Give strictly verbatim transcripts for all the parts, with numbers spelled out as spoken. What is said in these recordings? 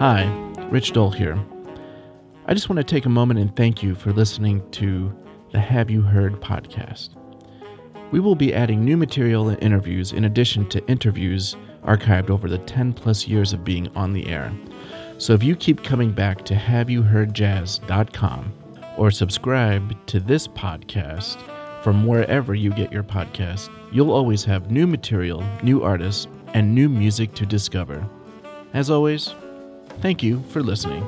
Hi, Rich Dole here. I just want to take a moment and thank you for listening to the Have You Heard podcast. We will be adding new material and interviews in addition to interviews archived over the ten plus years of being on the air. So if you keep coming back to have you heard jazz dot com or subscribe to this podcast from wherever you get your podcast, you'll always have new material, new artists, and new music to discover. As always, thank you for listening.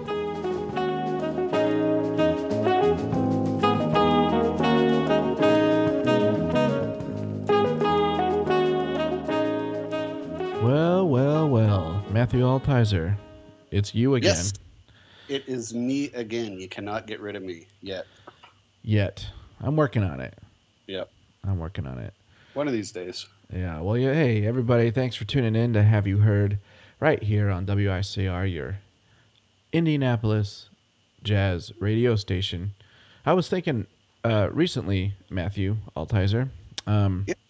Well, well, well, Matthew Altizer, it's you again. Yes, it is me again. You cannot get rid of me yet. Yet. I'm working on it. Yep. I'm working on it. One of these days. Yeah, well, yeah, hey, everybody, thanks for tuning in to Have You Heard right here on W I C R, your Indianapolis jazz radio station. I was thinking uh, recently, Matthew Altizer, um, Yep.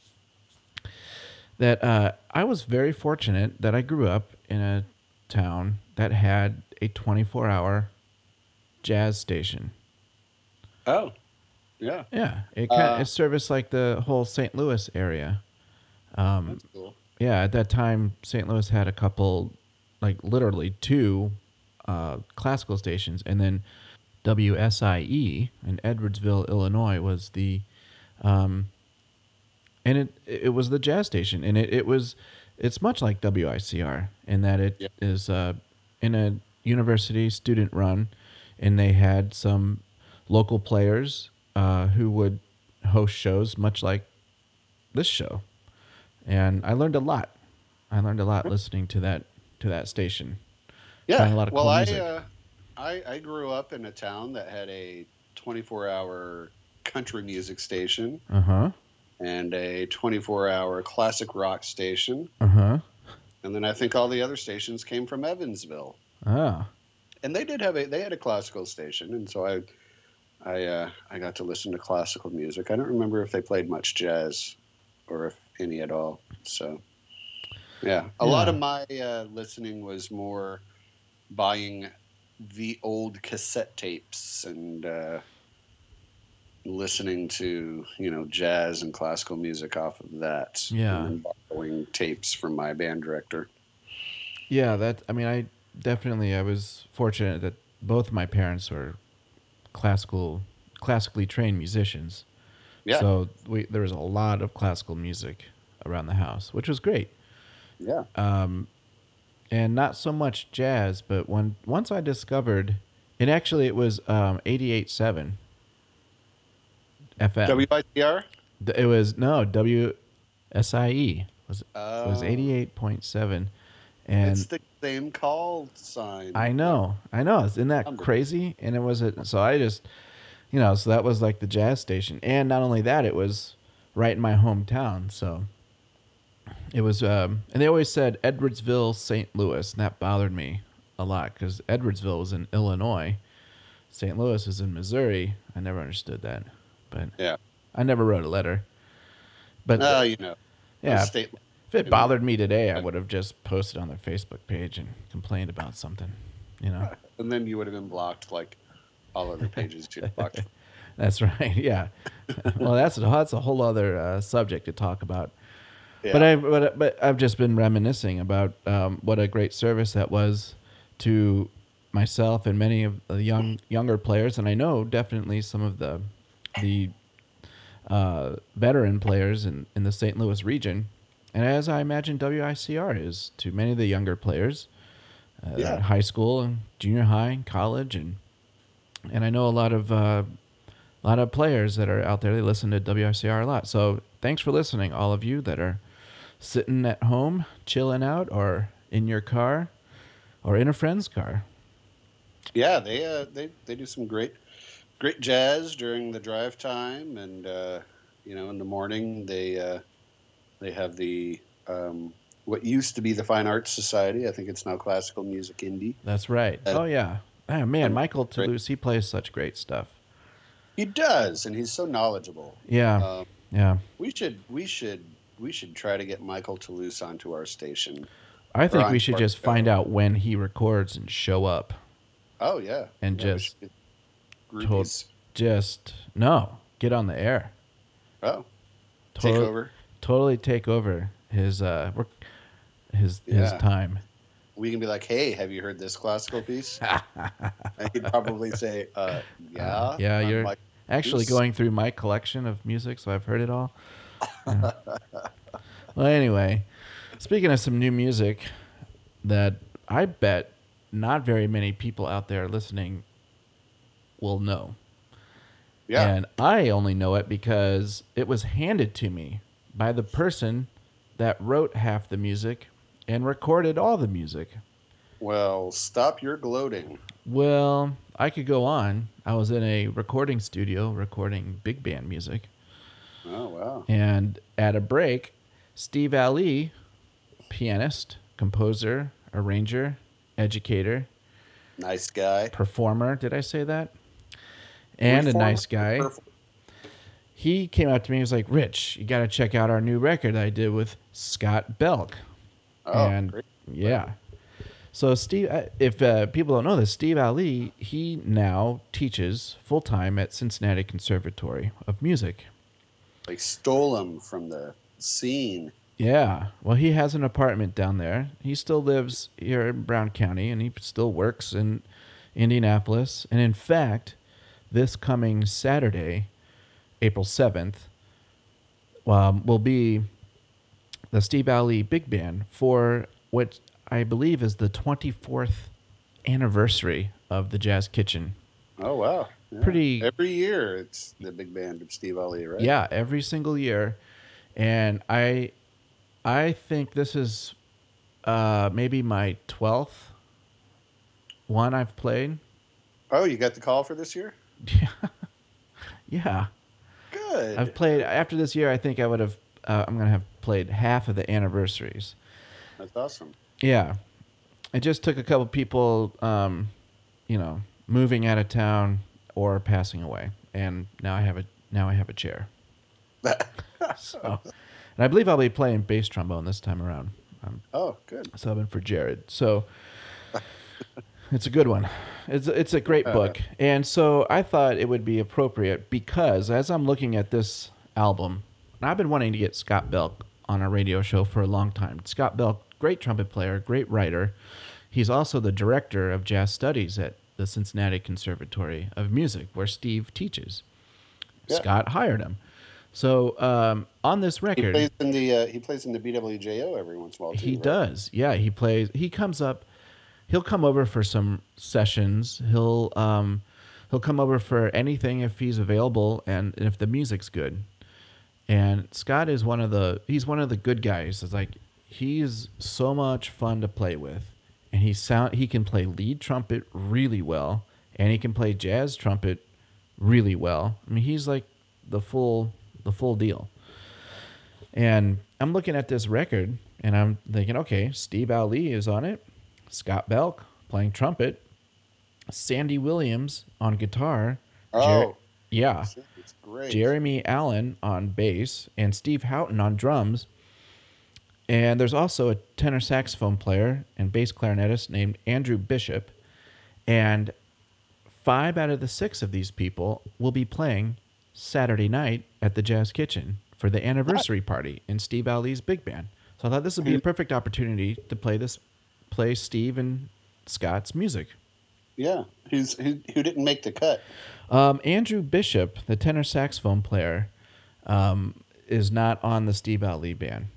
that uh, I was very fortunate that I grew up in a town that had a twenty-four hour jazz station. Oh, yeah. Yeah, it kind of Uh, it serviced like the whole Saint Louis area. Um, That's cool. yeah, at that time, Saint Louis had a couple, like literally two uh, classical stations, and then W S I E in Edwardsville, Illinois, was the, um, and it it was the jazz station, and it, it was, it's much like W I C R in that it Yep. is uh, in a university student run, and they had some local players uh, who would host shows much like this show. And I learned a lot. I learned a lot listening to that to that station. Yeah. Playing a lot of well, cool I, music. uh, I I grew up in a town that had a twenty-four hour country music station Uh huh. and a twenty-four hour classic rock station, Uh huh. and then I think all the other stations came from Evansville. Ah. And they did have a they had a classical station, and so I I uh, I got to listen to classical music. I don't remember if they played much jazz or if any at all. So yeah, a lot Yeah. of my uh, listening was more buying the old cassette tapes and uh, listening to you know jazz and classical music off of that. Yeah. And then borrowing tapes from my band director. Yeah. That. I mean, I definitely. I was fortunate that both my parents were classical, classically trained musicians. Yeah, So we there was a lot of classical music around the house, which was great. yeah. Um, and not so much jazz, but when once I discovered, and actually it was um eighty-eight point seven F M. W I C R. Th- It was no W S I E was was Oh, eighty-eight point seven, and it's the same call sign. I know, I know, isn't that Number. crazy? And it was a, so I just, you know, so that was like the jazz station, and not only that, it was right in my hometown. So it was, um, and they always said Edwardsville, Saint Louis, and that bothered me a lot because Edwardsville was in Illinois, Saint Louis is in Missouri. I never understood that, but Yeah. I never wrote a letter. But Oh, you know. yeah, those if, state, if it bothered me today, I would have just posted on their Facebook page and complained about something, you know. and then you would have been blocked like all other pages you blocked. That's right. Yeah. Well, that's that's a whole other uh, subject to talk about. Yeah. But I but but I've just been reminiscing about um, what a great service that was to myself and many of the young younger players, and I know definitely some of the the uh, veteran players in, in the Saint Louis region, and as I imagine W I C R is to many of the younger players, uh, Yeah. in high school and junior high and college, and and I know a lot of uh, a lot of players that are out there. They listen to W I C R a lot. So thanks for listening, all of you that are sitting at home, chilling out, or in your car, or in a friend's car. Yeah, they uh, they they do some great great jazz during the drive time, and uh, you know in the morning they uh, they have the um, what used to be the Fine Arts Society. I think it's now Classical Music Indie. That's right. Uh, Oh yeah. Oh, man, Michael great. Toulouse, he plays such great stuff. He does, and he's so knowledgeable. Yeah. Um, Yeah. we should we should we should try to get Michael Toulouse onto our station. I think on we should Spark just Show. find out when he records and show up Oh yeah, and yeah, we just should get to- groupies. just no get on the air. Oh, Total- take over. Totally take over his uh work, his his Yeah. time. We can be like, "Hey, have you heard this classical piece?" And he'd probably say, uh, "Yeah, Uh, yeah, I'm you're Mike actually Goose." going through my collection of music, so I've heard it all. Yeah. Well, anyway, speaking of some new music that I bet not very many people out there listening will know. Yeah. And I only know it because it was handed to me by the person that wrote half the music and recorded all the music. Well, stop your gloating. Well, I could go on. I was in a recording studio recording big band music. Oh wow. And at a break, Steve Ali, pianist, composer, arranger, educator, Nice guy. performer, did I say that? And Reformer? a nice guy. Perf- He came up to me and was like, Rich, you got to check out our new record I did with Scott Belk. Oh, and great. yeah. So Steve, uh, if uh, people don't know this, Steve Ali, he now teaches full-time at Cincinnati Conservatory of Music. They stole him from the scene. Yeah. Well, he has an apartment down there. He still lives here in Brown County, and he still works in Indianapolis. And in fact, this coming Saturday, April seventh, um, will be the Steve Ali Big Band for what I believe is the twenty-fourth anniversary of the Jazz Kitchen. Oh wow. Yeah. Pretty- Every year it's the big band of Steve Ali, right? Yeah, every single year. And I I think this is uh, maybe my twelfth one I've played. Oh, you got the call for this year? Yeah. Good. I've played, after this year, I think I would have, uh, I'm going to have played half of the anniversaries. That's awesome. Yeah. It just took a couple people, um, you know, moving out of town or passing away. And now I have a, now I have a chair. So, and I believe I'll be playing bass trombone this time around. I'm Oh, good. subbing for Jared. So it's a good one. It's it's a great book. And so I thought it would be appropriate because as I'm looking at this album, and I've been wanting to get Scott Belk on a radio show for a long time. Scott Belk, great trumpet player, great writer. He's also the director of jazz studies at the Cincinnati Conservatory of Music, where Steve teaches. Yeah. Scott hired him. So um, on this He record, plays in the uh, he plays in the B W J O every once in a while too. he right? does. Yeah, he plays. He comes up. He'll come over for some sessions. He'll um, he'll come over for anything if he's available and, and if the music's good. And Scott is one of the he's one of the good guys. It's like he's so much fun to play with, and he sound he can play lead trumpet really well, and he can play jazz trumpet really well. I mean, he's like the full the full deal. And I'm looking at this record, and I'm thinking, okay, Steve Ali is on it, Scott Belk playing trumpet, Sandy Williams on guitar, Oh, yeah, it's great. Jeremy Allen on bass, and Steve Houghton on drums. And there's also a tenor saxophone player and bass clarinetist named Andrew Bishop. And five out of the six of these people will be playing Saturday night at the Jazz Kitchen for the anniversary party in Steve Ali's big band. So I thought this would be a perfect opportunity to play this, play Steve and Scott's music. Yeah, who's who? Who didn't make the cut? Um, Andrew Bishop, the tenor saxophone player, um, is not on the Steve Ali band.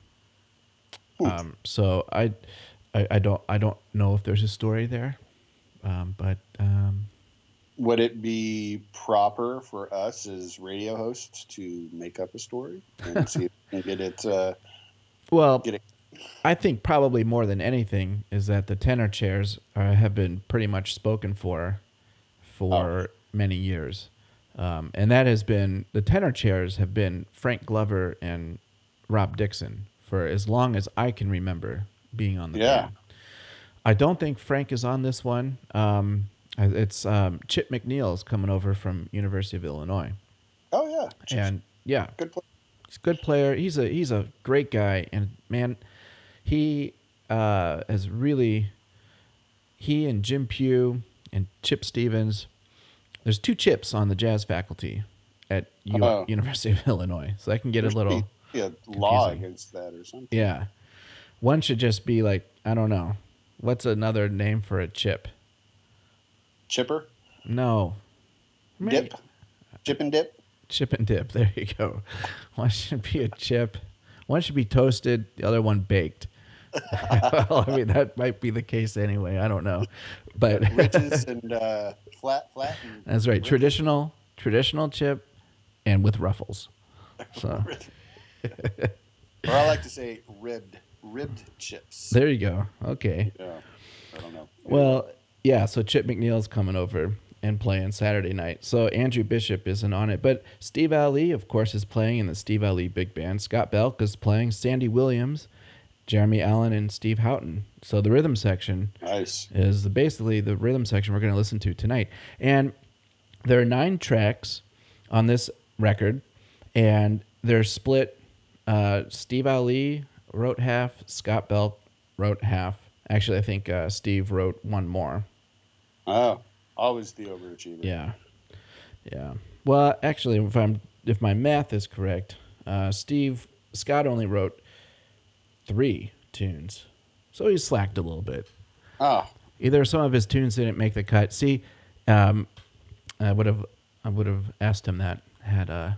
Um, so I, I, I don't, I don't know if there's a story there, um, but um, Would it be proper for us as radio hosts to make up a story and see if we can get it? Uh, well, get it. I think probably more than anything is that the tenor chairs are, have been pretty much spoken for for many years. Um, and that has been, the tenor chairs have been Frank Glover and Rob Dixon for as long as I can remember being on the Yeah. band. I don't think Frank is on this one. Um, it's um, Chip McNeil's coming over from University of Illinois. Oh yeah, And yeah, good play. he's a good player. He's a he's a great guy, and man, he uh, has really, he and Jim Pugh and Chip Stevens, there's two Chips on the jazz faculty at U- Oh. University of Illinois. So I can get There a little... should be a law confusing. against that or something. Yeah. One should just be like, I don't know. What's another name for a chip? Chipper? No. Maybe- Dip? Chip and dip? Chip and dip. There you go. One should be a chip. One should be toasted. The other one baked. Well, I mean, that might be the case anyway. I don't know. But Ridges and uh, flat, flat. And that's right. ridges. Traditional, traditional chip and with ruffles. So Or I like to say ribbed, ribbed chips. there you go. Okay. Yeah, I don't know. Well, yeah, so Chip McNeil's coming over and playing Saturday night. So Andrew Bishop isn't on it. But Steve Ali, of course, is playing in the Steve Ali Big Band. Scott Belk is playing. Sandy Williams, Jeremy Allen, and Steve Houghton. So the rhythm section Nice. is the, basically the rhythm section we're going to listen to tonight. And there are nine tracks on this record, and they're split. Uh, Steve Ali wrote half. Scott Belk wrote half. Actually, I think uh, Steve wrote one more. Oh, always the overachiever. Yeah, yeah. Well, actually, if I'm if my math is correct, uh, Steve Scott only wrote three tunes, so he slacked a little bit. Oh, Either some of his tunes didn't make the cut. See, um, I would have I would have asked him that had uh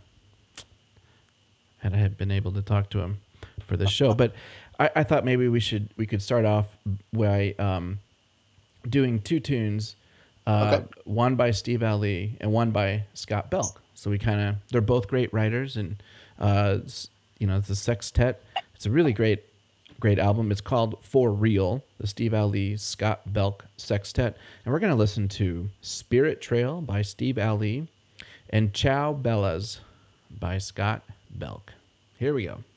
had I had been able to talk to him for this show. But I, I thought maybe we should we could start off by um, doing two tunes. Uh, Okay. One by Steve Ali and one by Scott Belk. So we kind of, they're both great writers, and uh, s- you know, it's a sextet. It's a really great, great album. It's called For Real, the Steve Ali Scott Belk Sextet, and we're gonna listen to Spirit Trail by Steve Ali and Ciao Bellas by Scott Belk. Here we go.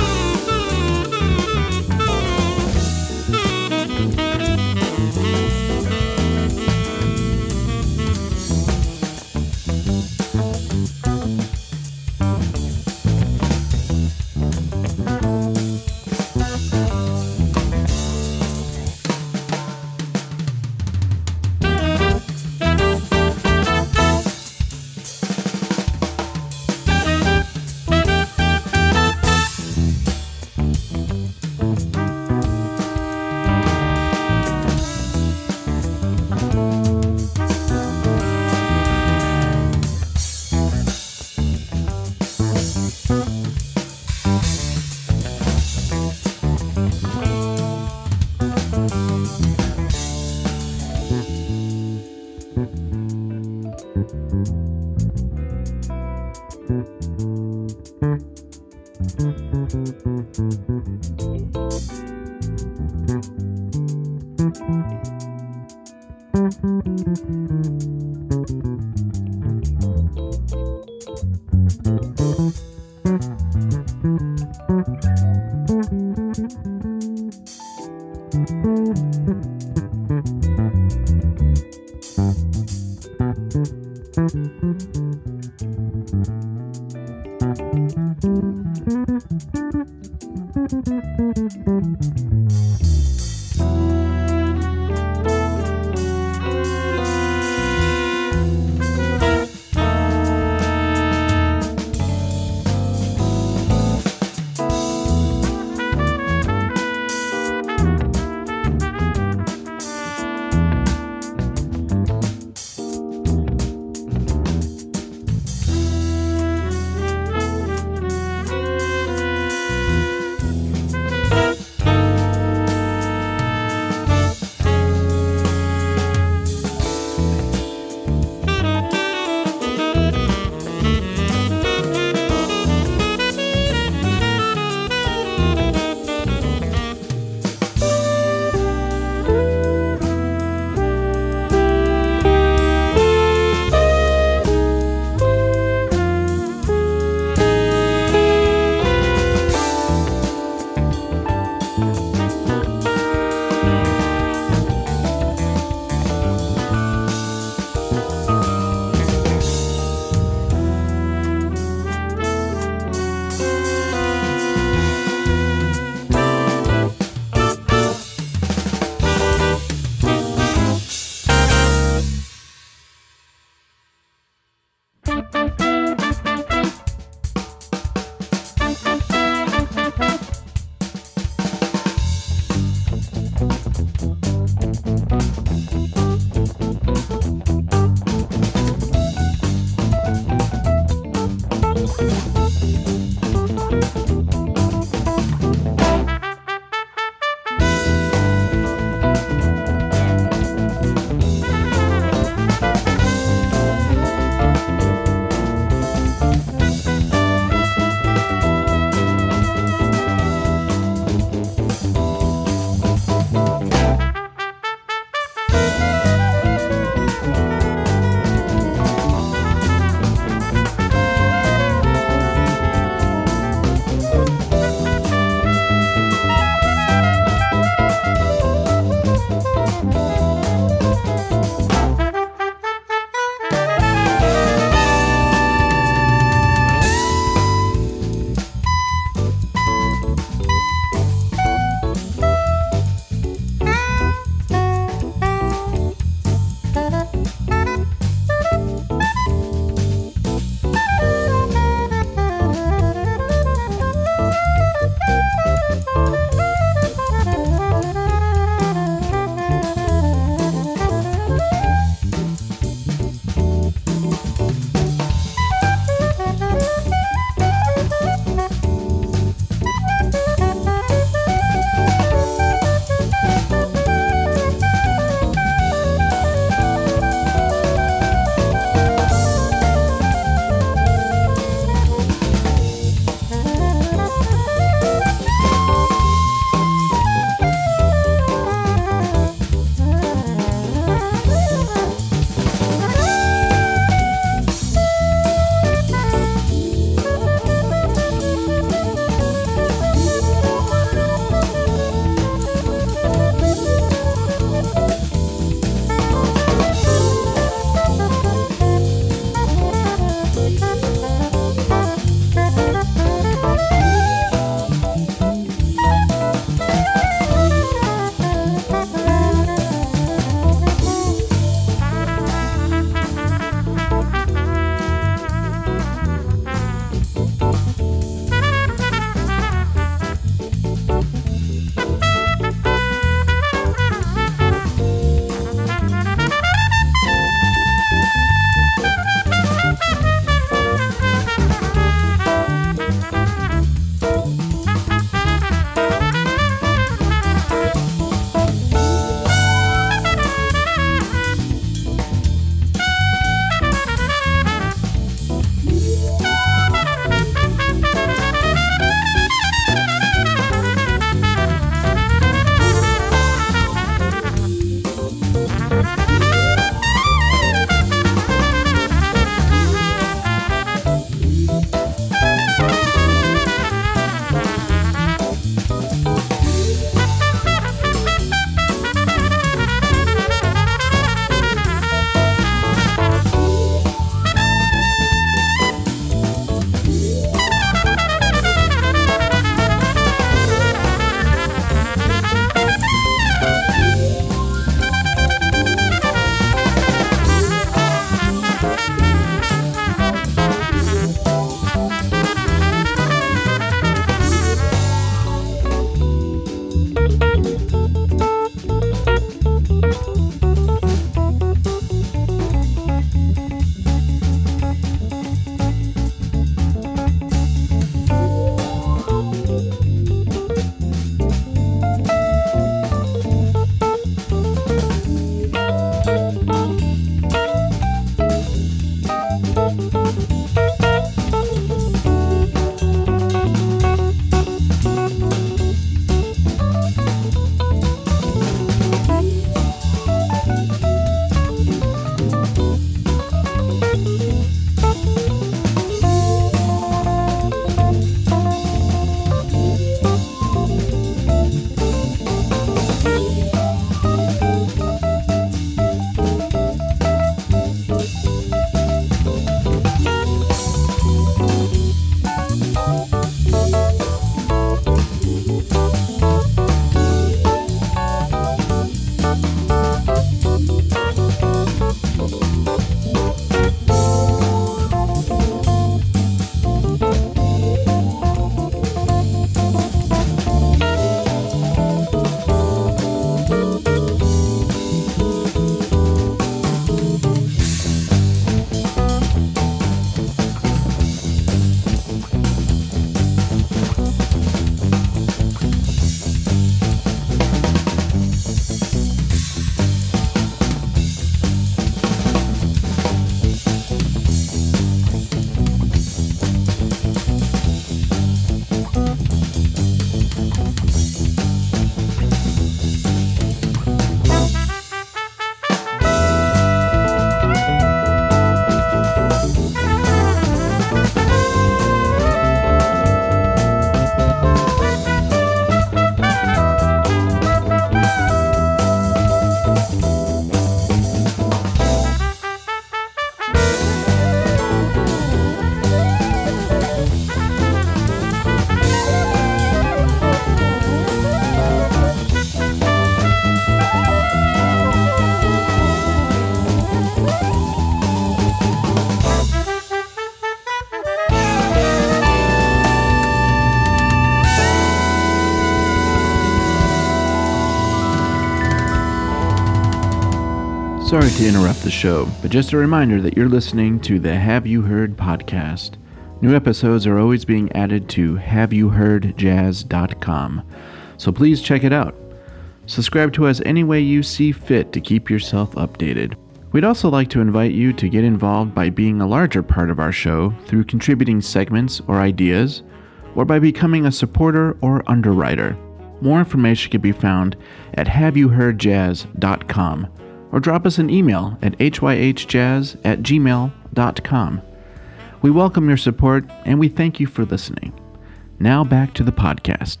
Sorry to interrupt the show, but just a reminder that you're listening to the Have You Heard podcast. New episodes are always being added to have you heard jazz dot com, so please check it out. Subscribe to us any way you see fit to keep yourself updated. We'd also like to invite you to get involved by being a larger part of our show through contributing segments or ideas, or by becoming a supporter or underwriter. More information can be found at have you heard jazz dot com, or drop us an email at h y h jazz at gmail dot com. We welcome your support, and we thank you for listening. Now back to the podcast.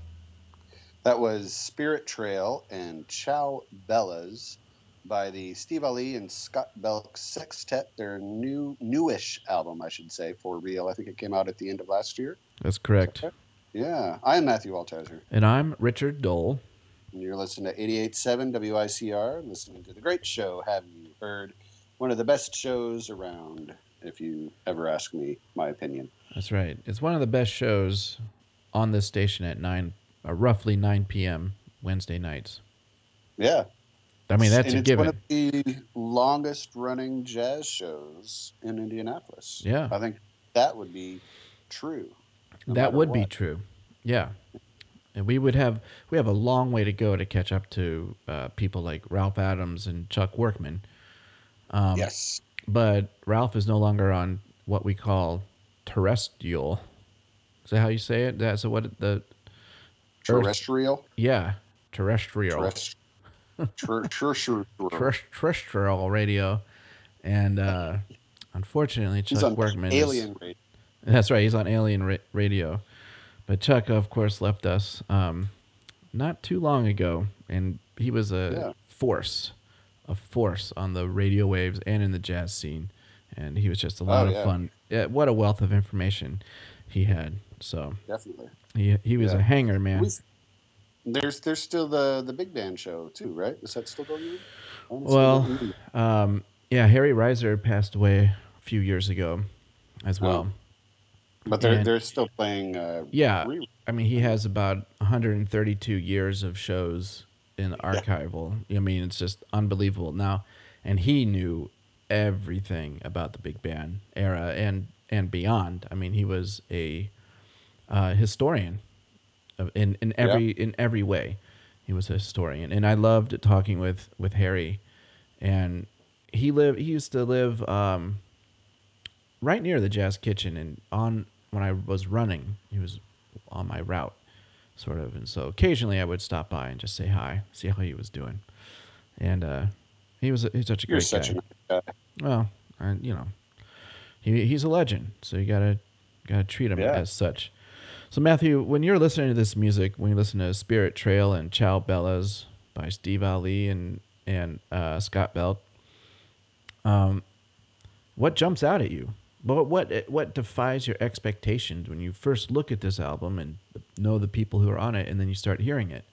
That was Spirit Trail and Ciao Bellas by the Steve Ali and Scott Belk Sextet, their new newish album, I should say, for real. I think it came out at the end of last year. That's correct. Yeah. I'm Matthew Altizer. And I'm Richard Dole. And you're listening to eighty-eight point seven W I C R, listening to the great show, Have You Heard? One of the best shows around, if you ever ask me my opinion. That's right. It's one of the best shows on this station at nine, uh, roughly nine p.m. Wednesday nights. Yeah. I mean, that's and a it's given. One of the longest running jazz shows in Indianapolis. Yeah. I think that would be true. No that would what. be true. Yeah. And we would have we have a long way to go to catch up to uh, people like Ralph Adams and Chuck Workman. Um, yes. But Ralph is no longer on what we call terrestrial. Is that how you say it? That's what the terrestrial. Earth, yeah, terrestrial. Terrest- ter- terrestrial. terrestrial radio, and uh, unfortunately, Chuck he's on Workman Alien is, Radio. That's right. He's on Alien ra- Radio, but Chuck, of course, left us um, not too long ago, and he was a Yeah. force. a force on the radio waves and in the jazz scene, and he was just a lot oh, of yeah. fun. Yeah, what a wealth of information he had. So Definitely, he he was yeah. a hanger, man. We, there's there's still the the big band show too, right? Is that still going on? Well, um, yeah, Harry Reiser passed away a few years ago, as well. Oh. But they're And, they're still playing. Uh, yeah, re- I mean, he has about one hundred thirty-two years of shows in archival. Yeah. I mean, it's just unbelievable now. And he knew everything about the big band era and, and beyond. I mean, he was a uh, historian of, in, in every yeah. in every way. He was a historian. And I loved talking with, with Harry. And he lived he used to live um, right near the Jazz Kitchen, and on when I was running, he was on my route. Sort of, and so occasionally I would stop by and just say hi, see how he was doing, and uh, he was a, he's such a You're great such guy. a nice guy. Well, I, you know, he he's a legend, so you gotta gotta treat him Yeah. as such. So Matthew, when you're listening to this music, when you listen to Spirit Trail and Ciao Bellas by Steve Ali and and uh, Scott Belk, um, what jumps out at you? But what what defies your expectations when you first look at this album and know the people who are on it, and then you start hearing it?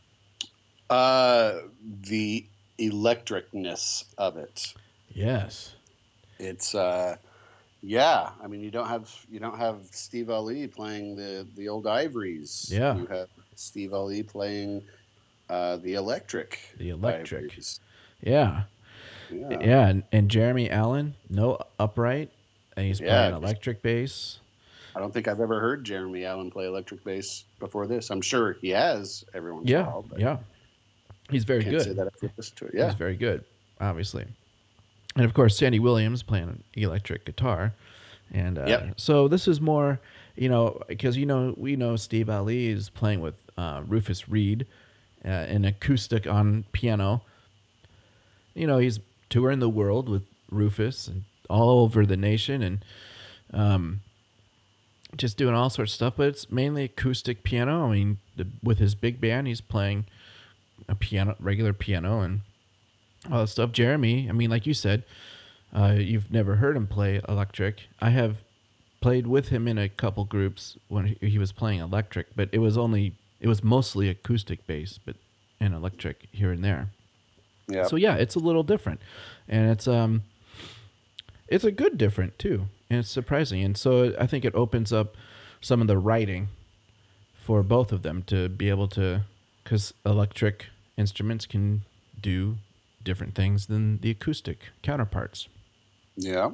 Uh, the electricness of it. Yes, it's uh, yeah. I mean, you don't have you don't have Steve Ali playing the the old ivories. Yeah, you have Steve Ali playing uh, the electric. The electric. Ivories. Yeah. Yeah, yeah, and, and Jeremy Allen, no upright. And he's yeah. playing electric bass. I don't think I've ever heard Jeremy Allen play electric bass before this. I'm sure he has every once yeah, in a while. But yeah, he's very can't good. Say that after listening to it. Yeah, he's very good, obviously. And of course, Sandy Williams playing electric guitar. And uh, yep. so this is more, you know, because you know we know Steve Ali is playing with uh, Rufus Reid, uh, an acoustic on piano. You know, he's touring the world with Rufus and all over the nation, and um, just doing all sorts of stuff. But it's mainly acoustic piano. I mean, the, with his big band, he's playing a piano, regular piano, and all that stuff. Jeremy, I mean, like you said, uh, you've never heard him play electric. I have played with him in a couple groups when he, he was playing electric, but it was only it was mostly acoustic bass, but and electric here and there. Yeah. So yeah, it's a little different, and it's um. It's a good different, too, and it's surprising. And so I think it opens up some of the writing for both of them to be able to, because electric instruments can do different things than the acoustic counterparts. Yeah.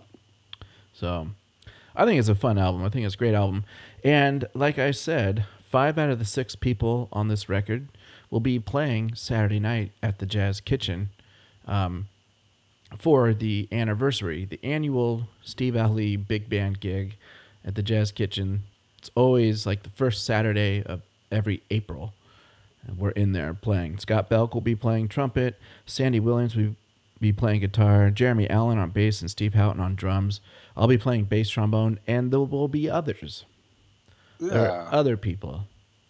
So I think it's a fun album. I think it's a great album. And like I said, five out of the six people on this record will be playing Saturday night at the Jazz Kitchen um, for the anniversary, the annual Steve Ali big band gig at the Jazz Kitchen. It's always like the first Saturday of every April. And we're in there playing. Scott Belk will be playing trumpet. Sandy Williams will be playing guitar. Jeremy Allen on bass and Steve Houghton on drums. I'll be playing bass trombone, and there will be others. Yeah. There are other people.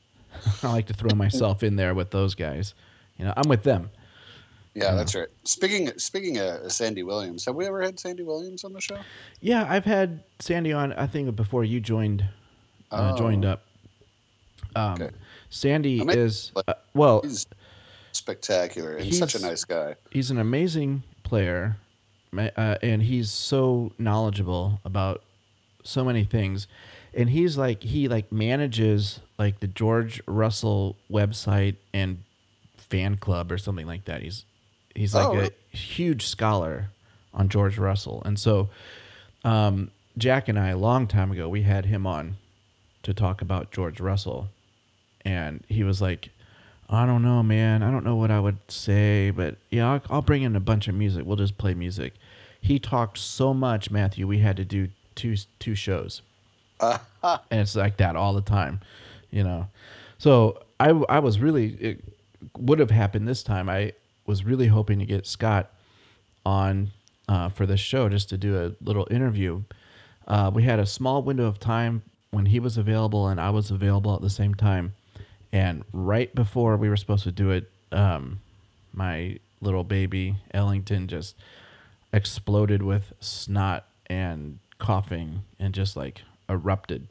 I like to throw myself in there with those guys. You know, I'm with them. Yeah, you that's know. right. Speaking speaking of Sandy Williams, have we ever had Sandy Williams on the show? Yeah, I've had Sandy on, I think, before you joined uh, Oh. joined up. Um, Okay. Sandy I mean, is, uh, well, He's spectacular and He's- such a nice guy. he's an amazing player, ma- uh, and he's so knowledgeable about so many things. And he's like, he like manages like the George Russell website and fan club or something like that. He's he's like Oh, a really? huge scholar on George Russell. And so um, Jack and I, a long time ago, we had him on to talk about George Russell. And he was like, I don't know, man. I don't know what I would say, but yeah, I'll, I'll bring in a bunch of music. We'll just play music. He talked so much, Matthew, we had to do two two shows. Uh, And it's like that all the time, you know. So I, I was really, it would have happened this time. I was really hoping to get Scott on uh, for this show just to do a little interview. Uh, we had a small window of time when he was available and I was available at the same time. And right before we were supposed to do it, um, my little baby, Ellington, just exploded with snot and coughing and just like erupted.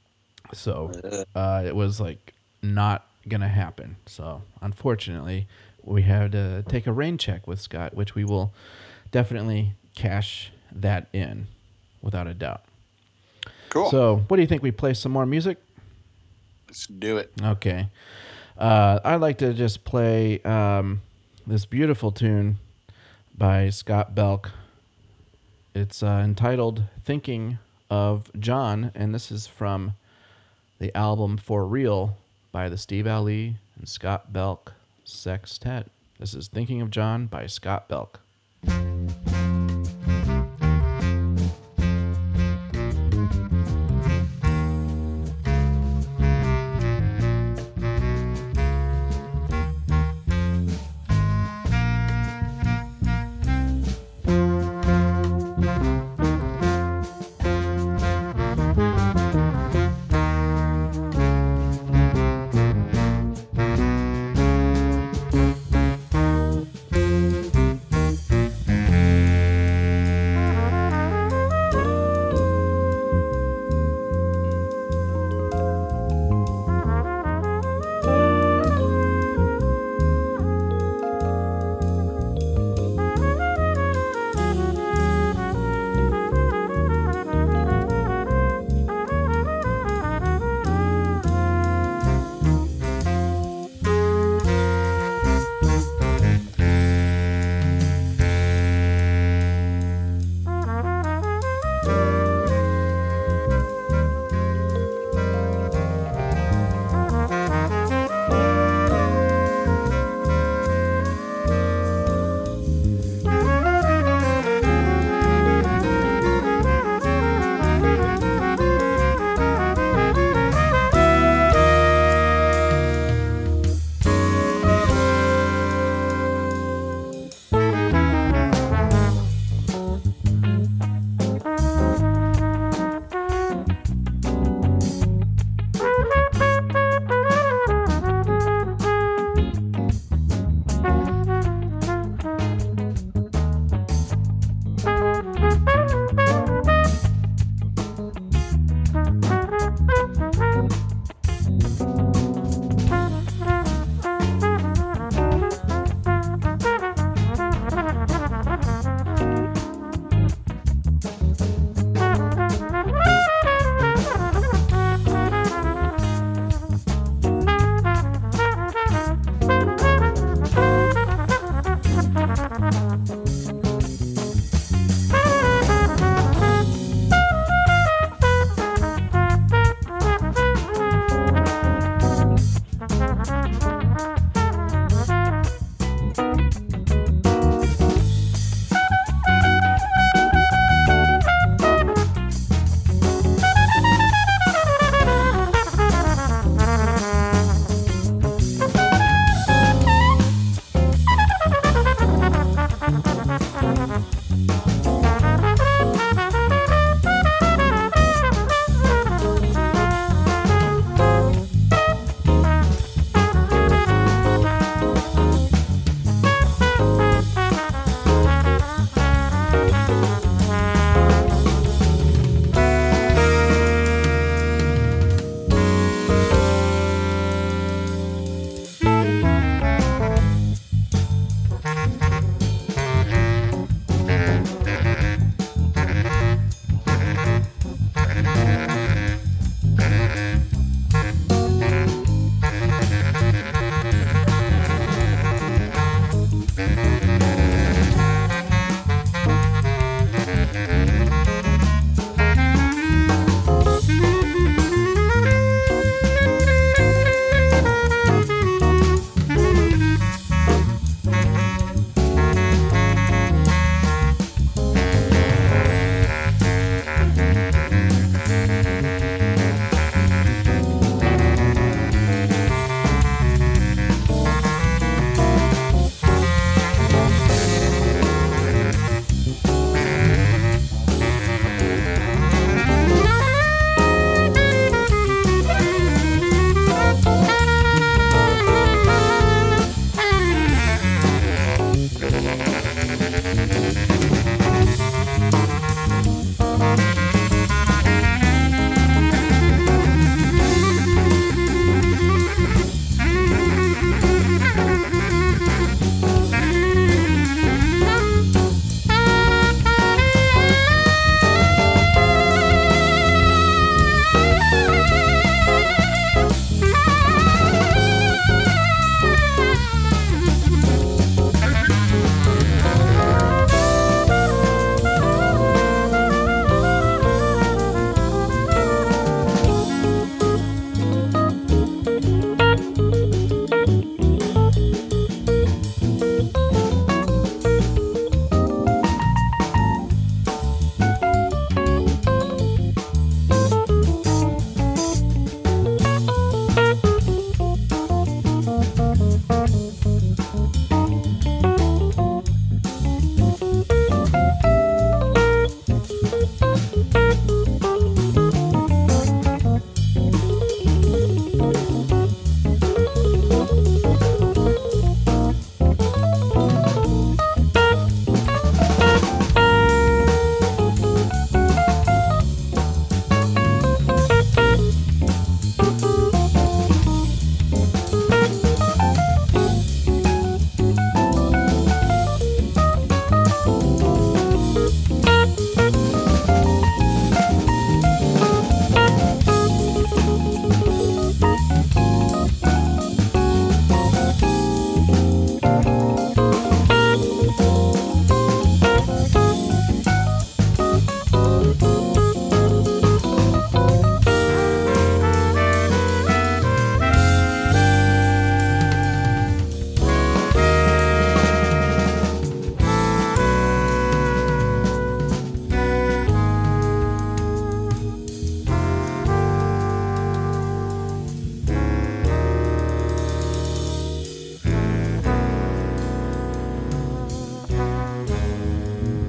So uh, it was like not going to happen. So unfortunately, we had to take a rain check with Scott, which we will definitely cash that in without a doubt. cool. So what do you think? We play some more music? Let's do it. Okay. Uh, I'd like to just play um, this beautiful tune by Scott Belk. It's uh, entitled Thinking of John, and this is from the album For Real by the Steve Ali and Scott Belk Sextet. This is Thinking of John by Scott Belk.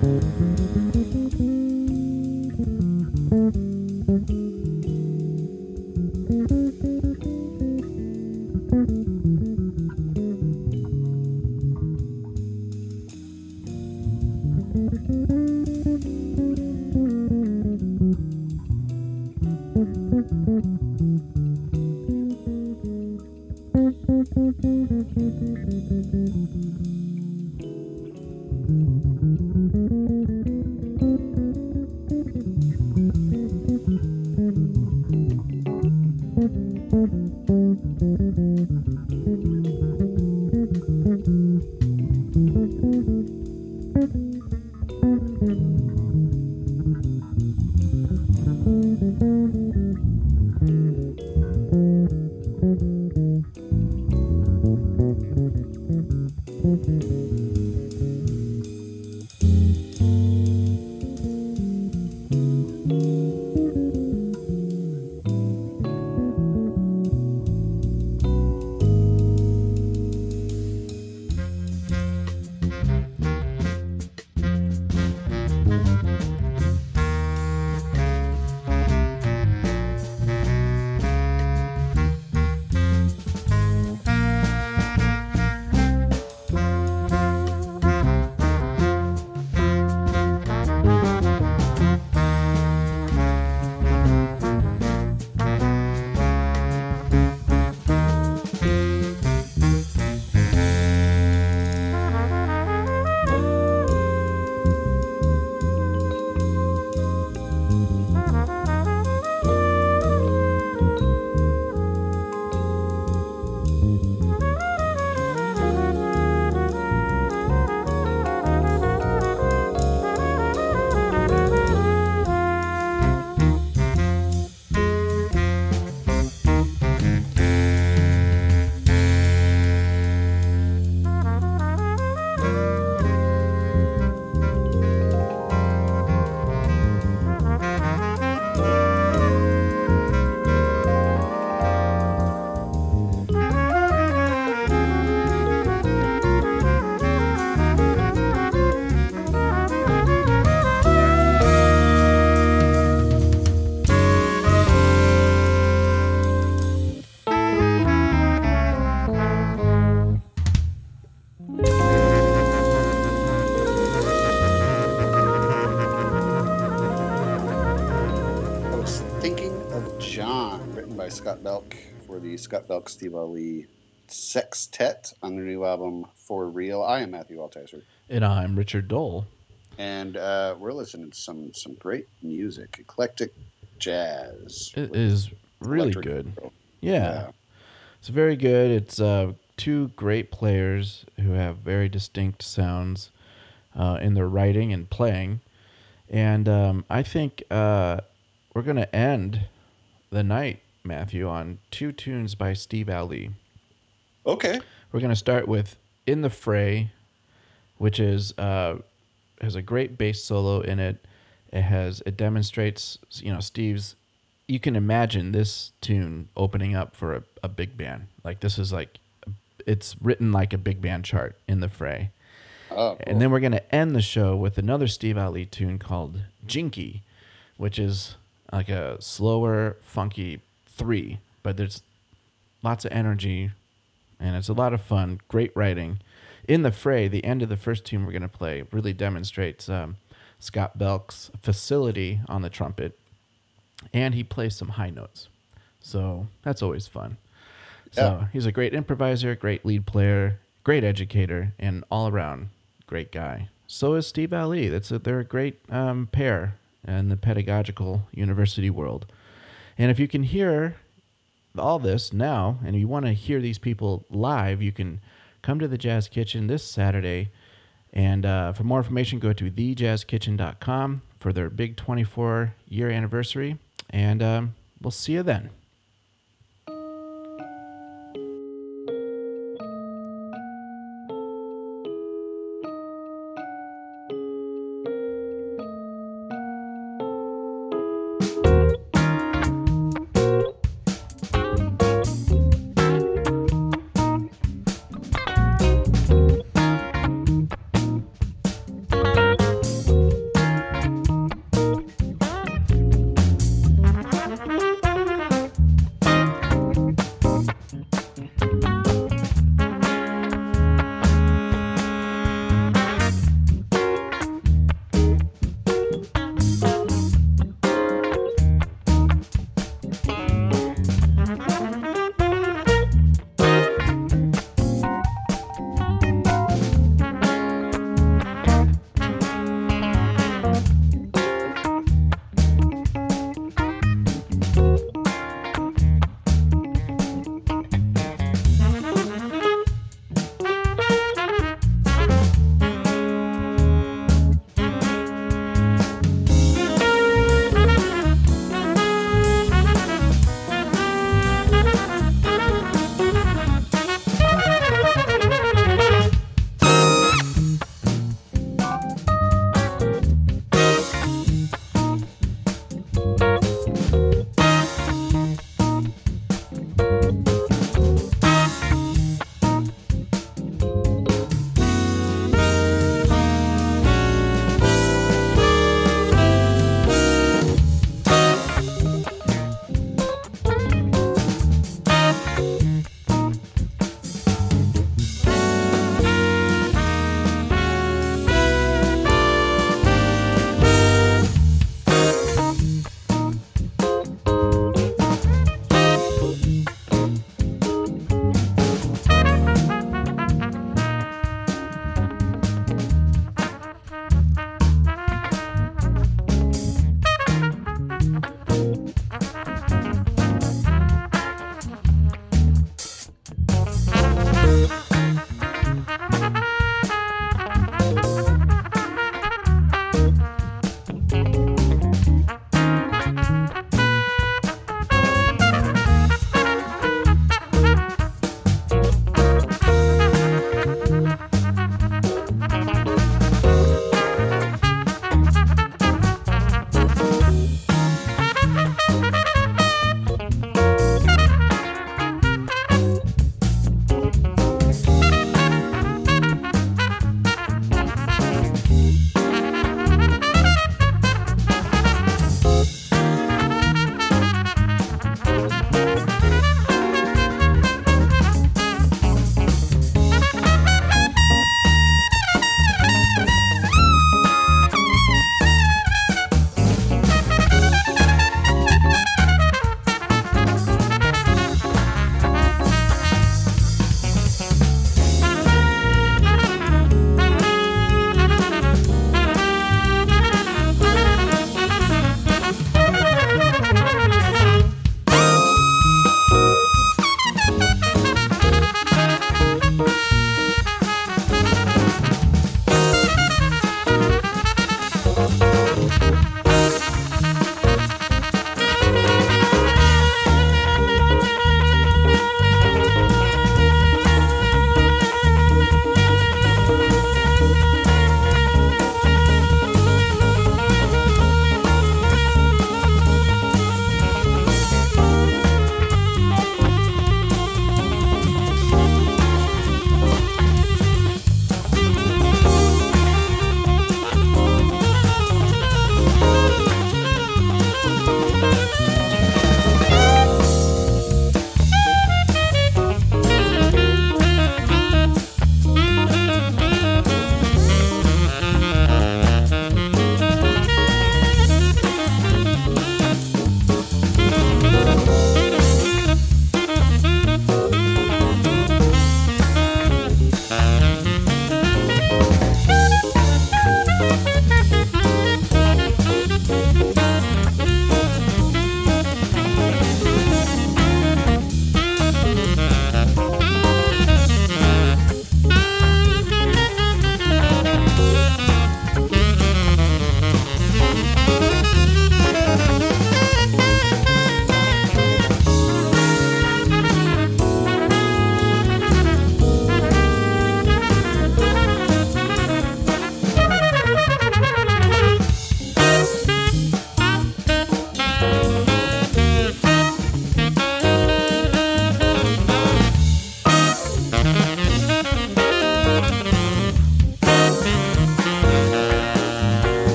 Scott Belk for the Scott Belk Steve Ali Sextet on their new album For Real. I am Matthew Altizer. And I'm Richard Dole. And uh, we're listening to some some great music, eclectic jazz. It is really good. Yeah. yeah. It's very good. It's uh, two great players who have very distinct sounds uh, in their writing and playing. And um, I think uh, we're going to end the night, Matthew, on two tunes by Steve Ali. Okay. We're going to start with In the Fray, which is uh, has a great bass solo in it. It has it demonstrates, you know, Steve's. You can imagine this tune opening up for a, a big band. Like this is like, it's written like a big band chart, In the Fray. Oh, cool. And then we're going to end the show with another Steve Ali tune called Jinky, which is like a slower, funky three, but there's lots of energy, and it's a lot of fun, great writing. In the Fray, the end of the first tune we're going to play, really demonstrates um, Scott Belk's facility on the trumpet, and he plays some high notes. So that's always fun. So yeah. He's a great improviser, great lead player, great educator, and all-around great guy. So is Steve Ali. That's a, they're a great um, pair in the pedagogical university world. And if you can hear all this now, and you want to hear these people live, you can come to the Jazz Kitchen this Saturday. And uh, for more information, go to the jazz kitchen dot com for their big twenty-four year anniversary. And um, we'll see you then.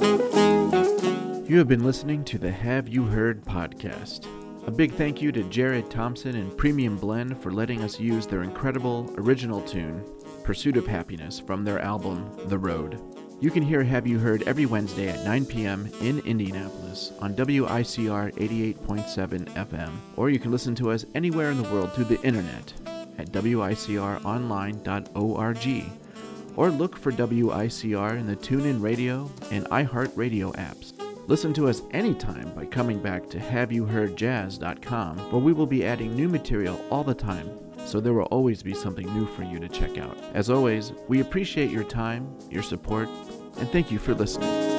You have been listening to the Have You Heard podcast. A big thank you to Jared Thompson and Premium Blend for letting us use their incredible original tune, Pursuit of Happiness, from their album, The Road. You can hear Have You Heard every Wednesday at nine p.m. in Indianapolis on W I C R eighty-eight point seven F M, or you can listen to us anywhere in the world through the internet at W I C R online dot org, or look for W I C R in the TuneIn Radio and iHeartRadio apps. Listen to us anytime by coming back to have you heard jazz dot com, where we will be adding new material all the time, so there will always be something new for you to check out. As always, we appreciate your time, your support, and thank you for listening.